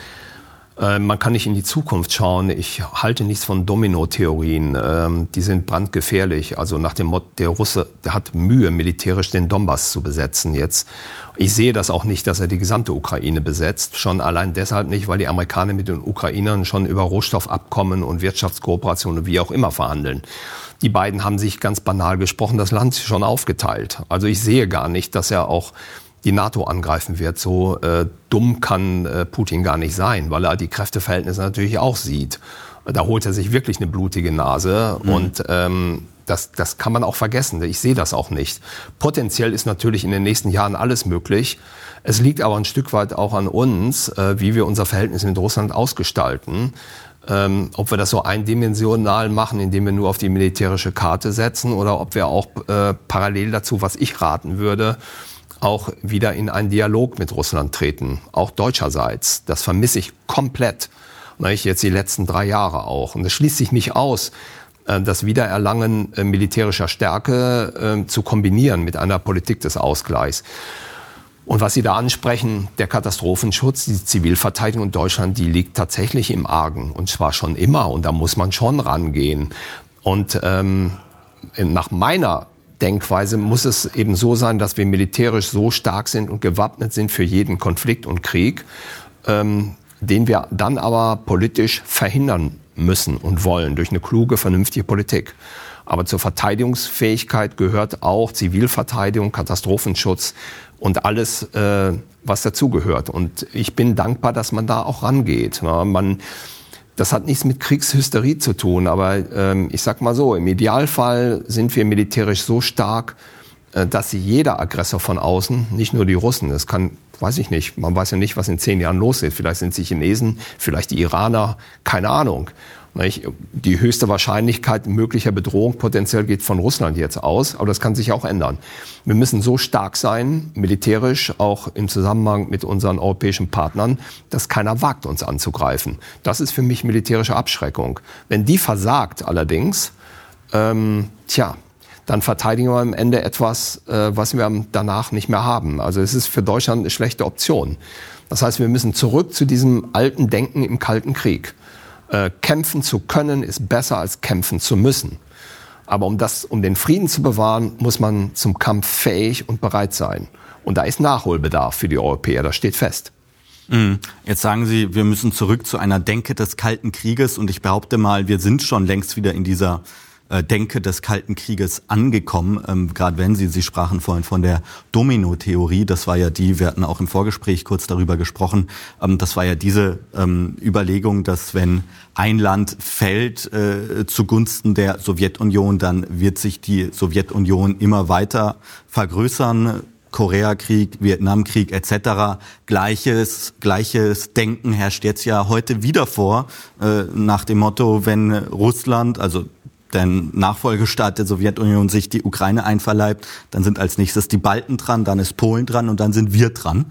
Speaker 3: man kann nicht in die Zukunft schauen. Ich halte nichts von Domino-Theorien. Die sind brandgefährlich. Also nach dem Motto, der Russe, der hat Mühe, militärisch den Donbass zu besetzen jetzt. Ich sehe das auch nicht, dass er die gesamte Ukraine besetzt. Schon allein deshalb nicht, weil die Amerikaner mit den Ukrainern schon über Rohstoffabkommen und Wirtschaftskooperationen wie auch immer verhandeln. Die beiden haben sich ganz banal gesprochen das Land schon aufgeteilt. Also ich sehe gar nicht, dass er auch die NATO angreifen wird. So dumm kann Putin gar nicht sein, weil er die Kräfteverhältnisse natürlich auch sieht. Da holt er sich wirklich eine blutige Nase und das kann man auch vergessen. Ich sehe das auch nicht. Potenziell ist natürlich in den nächsten Jahren alles möglich. Es liegt aber ein Stück weit auch an uns, wie wir unser Verhältnis mit Russland ausgestalten. Ob wir das so eindimensional machen, indem wir nur auf die militärische Karte setzen, oder ob wir auch parallel dazu, was ich raten würde, auch wieder in einen Dialog mit Russland treten, auch deutscherseits. Das vermisse ich komplett. Jetzt die letzten 3 Jahre auch. Und es schließt sich nicht aus, das Wiedererlangen militärischer Stärke zu kombinieren mit einer Politik des Ausgleichs. Und was Sie da ansprechen, der Katastrophenschutz, die Zivilverteidigung in Deutschland, die liegt tatsächlich im Argen. Und zwar schon immer. Und da muss man schon rangehen. Und nach meiner Denkweise muss es eben so sein, dass wir militärisch so stark sind und gewappnet sind für jeden Konflikt und Krieg, den wir dann aber politisch verhindern müssen und wollen durch eine kluge, vernünftige Politik. Aber zur Verteidigungsfähigkeit gehört auch Zivilverteidigung, Katastrophenschutz und alles, was dazugehört. Und ich bin dankbar, dass man da auch rangeht. Man Das hat nichts mit Kriegshysterie zu tun, aber ich sag mal so, im Idealfall sind wir militärisch so stark, dass jeder Aggressor von außen, nicht nur die Russen, es kann, weiß ich nicht, man weiß ja nicht, was in 10 Jahren los ist, vielleicht sind es die Chinesen, vielleicht die Iraner, keine Ahnung. Die höchste Wahrscheinlichkeit möglicher Bedrohung potenziell geht von Russland jetzt aus, aber das kann sich auch ändern. Wir müssen so stark sein, militärisch, auch im Zusammenhang mit unseren europäischen Partnern, dass keiner wagt, uns anzugreifen. Das ist für mich militärische Abschreckung. Wenn die versagt allerdings, dann verteidigen wir am Ende etwas, was wir danach nicht mehr haben. Also es ist für Deutschland eine schlechte Option. Das heißt, wir müssen zurück zu diesem alten Denken im Kalten Krieg. Kämpfen zu können ist besser als kämpfen zu müssen. Aber um den Frieden zu bewahren, muss man zum Kampf fähig und bereit sein. Und da ist Nachholbedarf für die Europäer, das steht fest.
Speaker 1: Jetzt sagen Sie, wir müssen zurück zu einer Denke des Kalten Krieges. Und ich behaupte mal, wir sind schon längst wieder in dieser Denke des Kalten Krieges angekommen. Gerade wenn Sie sprachen vorhin von der Domino-Theorie, das war ja wir hatten auch im Vorgespräch kurz darüber gesprochen, das war ja diese Überlegung, dass wenn ein Land fällt zugunsten der Sowjetunion, dann wird sich die Sowjetunion immer weiter vergrößern. Koreakrieg, Vietnamkrieg etc. Gleiches Denken herrscht jetzt ja heute wieder vor, nach dem Motto, wenn Russland, also der Nachfolgestaat der Sowjetunion, sich die Ukraine einverleibt, dann sind als nächstes die Balten dran, dann ist Polen dran und dann sind wir dran.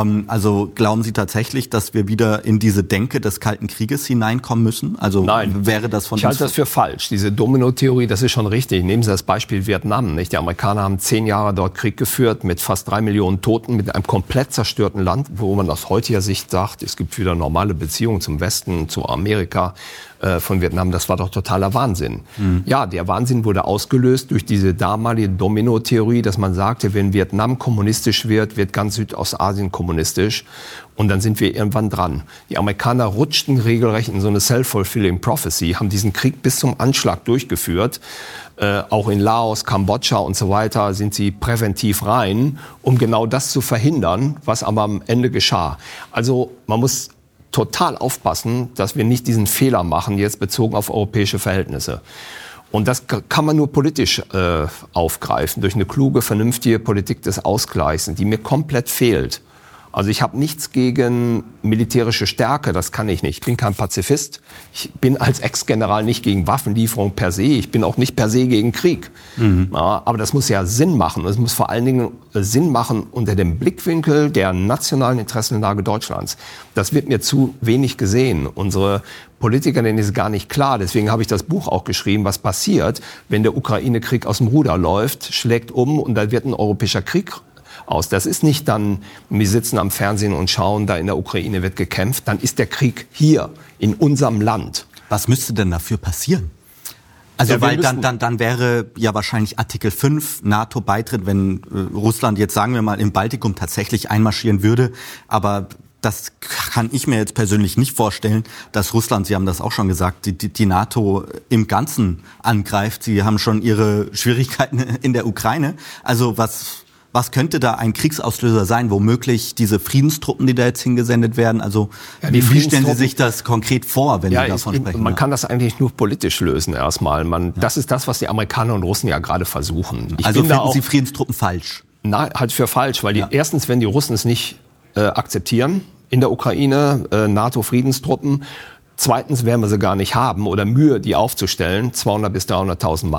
Speaker 1: Also glauben Sie tatsächlich, dass wir wieder in diese Denke des Kalten Krieges hineinkommen müssen? Also
Speaker 3: nein,
Speaker 1: wäre das von
Speaker 3: ich halte das für falsch. Diese Domino-Theorie, das ist schon richtig. Nehmen Sie das Beispiel Vietnam. Nicht? Die Amerikaner haben 10 Jahre dort Krieg geführt mit fast 3 Millionen Toten, mit einem komplett zerstörten Land, wo man aus heutiger Sicht sagt, es gibt wieder normale Beziehungen zum Westen, zu Amerika von Vietnam. Das war doch totaler Wahnsinn. Ja, der Wahnsinn wurde ausgelöst durch diese damalige Domino-Theorie, dass man sagte, wenn Vietnam kommunistisch wird, wird ganz Südostasien kommunistisch und dann sind wir irgendwann dran. Die Amerikaner rutschten regelrecht in so eine self-fulfilling prophecy, haben diesen Krieg bis zum Anschlag durchgeführt. Auch in Laos, Kambodscha und so weiter sind sie präventiv rein, um genau das zu verhindern, was aber am Ende geschah. Also man muss total aufpassen, dass wir nicht diesen Fehler machen, jetzt bezogen auf europäische Verhältnisse. Und das kann man nur politisch aufgreifen, durch eine kluge, vernünftige Politik des Ausgleichs, die mir komplett fehlt. Also ich habe nichts gegen militärische Stärke, das kann ich nicht. Ich bin kein Pazifist. Ich bin als Ex-General nicht gegen Waffenlieferung per se. Ich bin auch nicht per se gegen Krieg. Ja, aber das muss ja Sinn machen. Es muss vor allen Dingen Sinn machen unter dem Blickwinkel der nationalen Interessenlage Deutschlands. Das wird mir zu wenig gesehen. Unsere Politiker, denen ist gar nicht klar. Deswegen habe ich das Buch auch geschrieben, was passiert, wenn der Ukraine-Krieg aus dem Ruder läuft, schlägt um und da wird ein europäischer Krieg aus. Das ist nicht dann, wir sitzen am Fernsehen und schauen, da in der Ukraine wird gekämpft, dann ist der Krieg hier, in unserem Land.
Speaker 1: Was müsste denn dafür passieren? Also ja, weil dann wäre ja wahrscheinlich Artikel 5 NATO-Beitritt, wenn Russland jetzt, sagen wir mal, im Baltikum tatsächlich einmarschieren würde, aber das kann ich mir jetzt persönlich nicht vorstellen, dass Russland, Sie haben das auch schon gesagt, die NATO im Ganzen angreift. Sie haben schon ihre Schwierigkeiten in der Ukraine. Also was könnte da ein Kriegsauslöser sein? Womöglich diese Friedenstruppen, die da jetzt hingesendet werden? Also ja, wie stellen Sie sich das konkret vor, wenn Sie davon sprechen?
Speaker 3: Man kann das eigentlich nur politisch lösen erstmal. Das ist das, was die Amerikaner und Russen ja gerade versuchen.
Speaker 1: Also finden Sie Friedenstruppen falsch?
Speaker 3: Nein, halt für falsch, weil erstens, wenn die Russen es nicht akzeptieren in der Ukraine, NATO-Friedenstruppen, zweitens werden wir sie gar nicht haben oder Mühe, die aufzustellen, 200.000 bis 300.000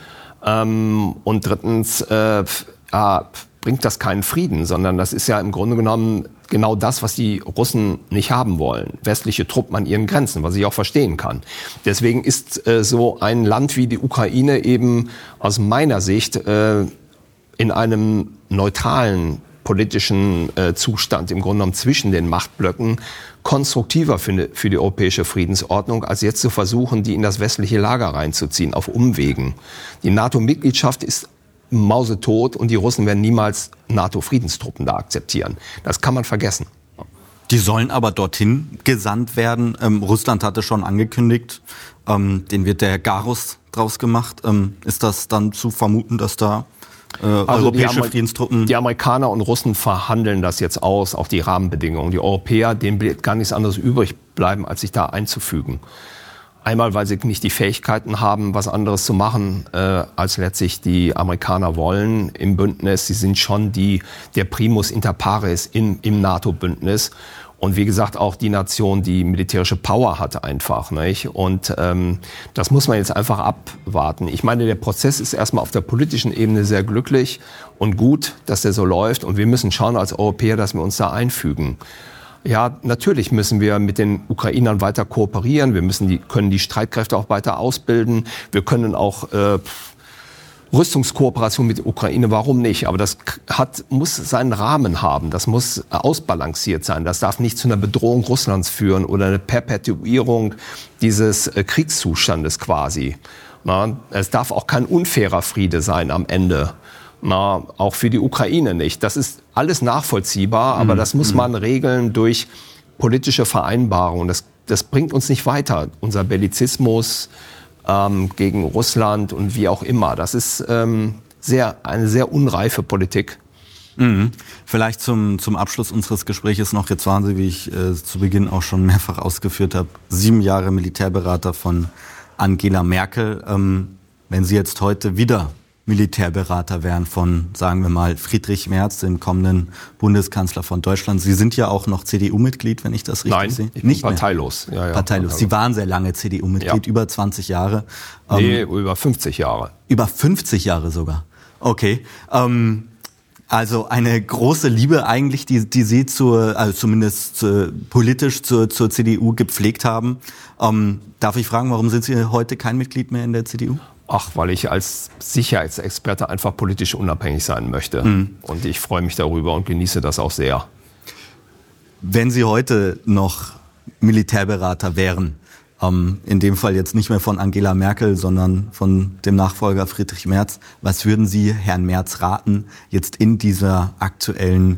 Speaker 3: Mann. Und drittens bringt das keinen Frieden, sondern das ist ja im Grunde genommen genau das, was die Russen nicht haben wollen. Westliche Truppen an ihren Grenzen, was ich auch verstehen kann. Deswegen ist so ein Land wie die Ukraine eben aus meiner Sicht in einem neutralen politischen Zustand, im Grunde genommen zwischen den Machtblöcken, konstruktiver für die europäische Friedensordnung, als jetzt zu versuchen, die in das westliche Lager reinzuziehen, auf Umwegen. Die NATO-Mitgliedschaft ist mausetot und die Russen werden niemals NATO-Friedenstruppen da akzeptieren. Das kann man vergessen.
Speaker 1: Die sollen aber dorthin gesandt werden. Russland hatte schon angekündigt, den wird der Garus draus gemacht. Ist das dann zu vermuten, dass da europäische Friedenstruppen...
Speaker 3: Die Amerikaner und Russen verhandeln das jetzt aus, auch die Rahmenbedingungen. Die Europäer, denen bleibt gar nichts anderes übrig, bleiben, als sich da einzufügen. Einmal, weil sie nicht die Fähigkeiten haben, was anderes zu machen, als letztlich die Amerikaner wollen im Bündnis. Sie sind schon der Primus inter pares im NATO-Bündnis. Und wie gesagt, auch die Nation, die militärische Power hat einfach, nicht? Und das muss man jetzt einfach abwarten. Ich meine, der Prozess ist erstmal auf der politischen Ebene sehr glücklich und gut, dass der so läuft. Und wir müssen schauen als Europäer, dass wir uns da einfügen. Ja, natürlich müssen wir mit den Ukrainern weiter kooperieren. Wir können die Streitkräfte auch weiter ausbilden. Wir können auch Rüstungskooperation mit der Ukraine, warum nicht? Aber das muss seinen Rahmen haben. Das muss ausbalanciert sein. Das darf nicht zu einer Bedrohung Russlands führen oder eine Perpetuierung dieses Kriegszustandes quasi. Es darf auch kein unfairer Friede sein am Ende. Auch für die Ukraine nicht. Das ist alles nachvollziehbar, aber das muss man regeln durch politische Vereinbarungen. Das bringt uns nicht weiter. Unser Bellizismus gegen Russland und wie auch immer. Das ist eine sehr unreife Politik.
Speaker 1: Vielleicht zum Abschluss unseres Gesprächs noch, jetzt waren Sie, wie ich zu Beginn auch schon mehrfach ausgeführt habe, 7 Jahre Militärberater von Angela Merkel. Wenn Sie jetzt heute wieder Militärberater wären von, sagen wir mal, Friedrich Merz, dem kommenden Bundeskanzler von Deutschland. Sie sind ja auch noch CDU-Mitglied, wenn ich das richtig sehe.
Speaker 3: Nein, ich bin parteilos.
Speaker 1: Ja, parteilos. Sie waren sehr lange CDU-Mitglied, über 20 Jahre.
Speaker 3: Über 50 Jahre.
Speaker 1: Über 50 Jahre sogar. Okay. Also eine große Liebe eigentlich, die Sie zumindest politisch zur CDU gepflegt haben. Darf ich fragen, warum sind Sie heute kein Mitglied mehr in der CDU?
Speaker 3: Ach, weil ich als Sicherheitsexperte einfach politisch unabhängig sein möchte. Und ich freue mich darüber und genieße das auch sehr.
Speaker 1: Wenn Sie heute noch Militärberater wären, in dem Fall jetzt nicht mehr von Angela Merkel, sondern von dem Nachfolger Friedrich Merz, was würden Sie Herrn Merz raten, jetzt in diesen aktuellen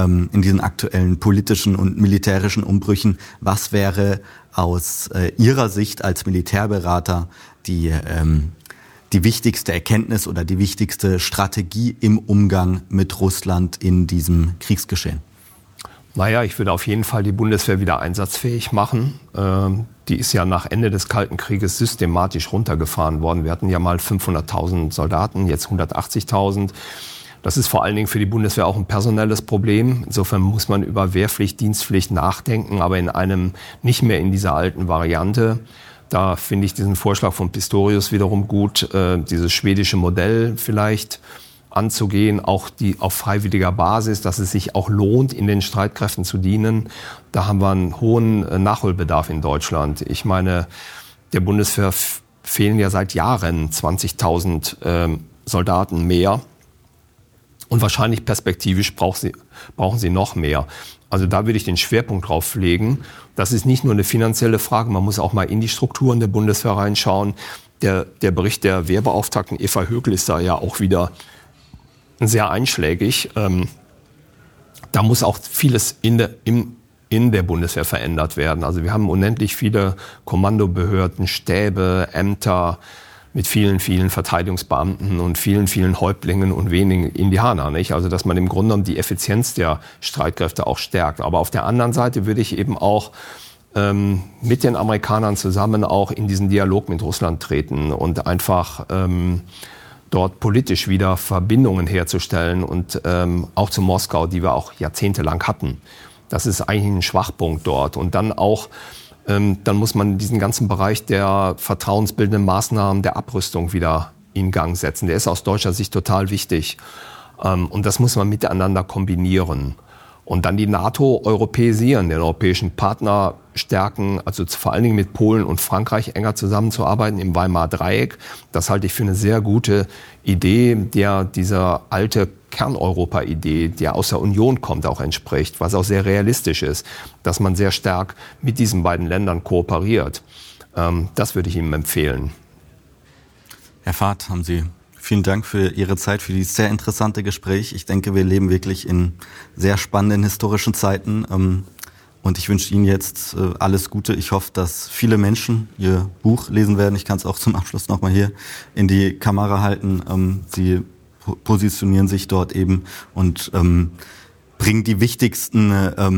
Speaker 1: politischen und militärischen Umbrüchen? Was wäre aus Ihrer Sicht als Militärberater die wichtigste Erkenntnis oder die wichtigste Strategie im Umgang mit Russland in diesem Kriegsgeschehen?
Speaker 3: Naja, ich würde auf jeden Fall die Bundeswehr wieder einsatzfähig machen. Die ist ja nach Ende des Kalten Krieges systematisch runtergefahren worden. Wir hatten ja mal 500.000 Soldaten, jetzt 180.000. Das ist vor allen Dingen für die Bundeswehr auch ein personelles Problem. Insofern muss man über Wehrpflicht, Dienstpflicht nachdenken, aber nicht mehr in dieser alten Variante. Da finde ich diesen Vorschlag von Pistorius wiederum gut, dieses schwedische Modell vielleicht anzugehen, auch auf freiwilliger Basis, dass es sich auch lohnt, in den Streitkräften zu dienen. Da haben wir einen hohen Nachholbedarf in Deutschland. Ich meine, der Bundeswehr fehlen ja seit Jahren 20.000 Soldaten mehr. Und wahrscheinlich perspektivisch brauchen sie noch mehr. Also da würde ich den Schwerpunkt drauf legen. Das ist nicht nur eine finanzielle Frage, man muss auch mal in die Strukturen der Bundeswehr reinschauen. Der Bericht der Wehrbeauftragten Eva Högl ist da ja auch wieder sehr einschlägig. Da muss auch vieles in der Bundeswehr verändert werden. Also wir haben unendlich viele Kommandobehörden, Stäbe, Ämter mit vielen, vielen Verteidigungsbeamten und vielen, vielen Häuptlingen und wenigen Indianern, nicht? Also dass man im Grunde genommen die Effizienz der Streitkräfte auch stärkt. Aber auf der anderen Seite würde ich eben auch mit den Amerikanern zusammen auch in diesen Dialog mit Russland treten und einfach dort politisch wieder Verbindungen herzustellen und auch zu Moskau, die wir auch jahrzehntelang hatten. Das ist eigentlich ein Schwachpunkt dort. Und dann auch dann muss man diesen ganzen Bereich der vertrauensbildenden Maßnahmen, der Abrüstung wieder in Gang setzen. Der ist aus deutscher Sicht total wichtig. Und das muss man miteinander kombinieren. Und dann die NATO europäisieren, den europäischen Partner stärken, also vor allen Dingen mit Polen und Frankreich enger zusammenzuarbeiten im Weimarer Dreieck. Das halte ich für eine sehr gute Idee, der dieser alte Kerneuropa-Idee, die aus der Union kommt, auch entspricht, was auch sehr realistisch ist, dass man sehr stark mit diesen beiden Ländern kooperiert. Das würde ich Ihnen empfehlen.
Speaker 1: Herr Fahrt, haben Sie vielen Dank für Ihre Zeit, für dieses sehr interessante Gespräch. Ich denke, wir leben wirklich in sehr spannenden historischen Zeiten. Und ich wünsche Ihnen jetzt alles Gute. Ich hoffe, dass viele Menschen Ihr Buch lesen werden. Ich kann es auch zum Abschluss nochmal hier in die Kamera halten. Sie positionieren sich dort eben und bringen die wichtigsten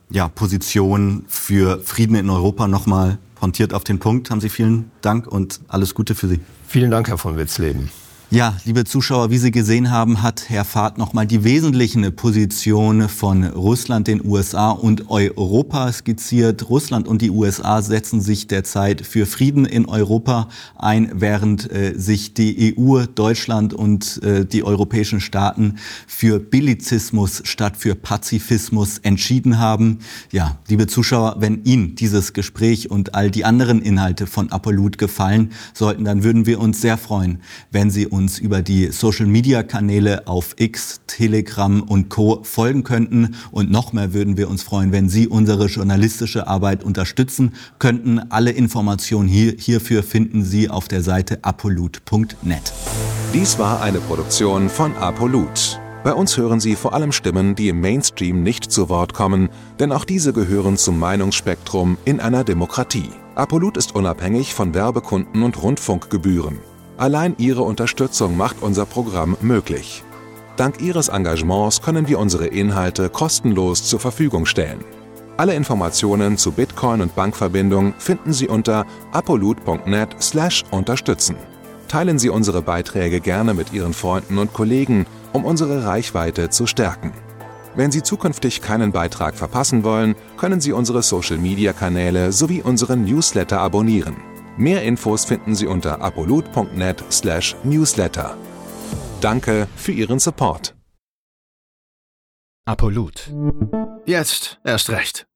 Speaker 1: Position für Frieden in Europa nochmal pointiert auf den Punkt. Haben Sie vielen Dank und alles Gute für Sie.
Speaker 3: Vielen Dank, Herr von Witzleben.
Speaker 1: Ja, liebe Zuschauer, wie Sie gesehen haben, hat Herr Fahrt nochmal die wesentlichen Positionen von Russland, den USA und Europa skizziert. Russland und die USA setzen sich derzeit für Frieden in Europa ein, während sich die EU, Deutschland und die europäischen Staaten für Bellizismus statt für Pazifismus entschieden haben. Ja, liebe Zuschauer, wenn Ihnen dieses Gespräch und all die anderen Inhalte von Apollut gefallen sollten, dann würden wir uns sehr freuen, wenn Sie uns über die Social-Media-Kanäle auf X, Telegram und Co. folgen könnten. Und noch mehr würden wir uns freuen, wenn Sie unsere journalistische Arbeit unterstützen könnten. Alle Informationen hierfür finden Sie auf der Seite apollut.net.
Speaker 4: Dies war eine Produktion von Apollut. Bei uns hören Sie vor allem Stimmen, die im Mainstream nicht zu Wort kommen, denn auch diese gehören zum Meinungsspektrum in einer Demokratie. Apollut ist unabhängig von Werbekunden und Rundfunkgebühren. Allein Ihre Unterstützung macht unser Programm möglich. Dank Ihres Engagements können wir unsere Inhalte kostenlos zur Verfügung stellen. Alle Informationen zu Bitcoin und Bankverbindung finden Sie unter apollut.net/unterstützen. Teilen Sie unsere Beiträge gerne mit Ihren Freunden und Kollegen, um unsere Reichweite zu stärken. Wenn Sie zukünftig keinen Beitrag verpassen wollen, können Sie unsere Social-Media-Kanäle sowie unseren Newsletter abonnieren. Mehr Infos finden Sie unter apollut.net/newsletter. Danke für Ihren Support.
Speaker 2: Apollut. Jetzt erst recht.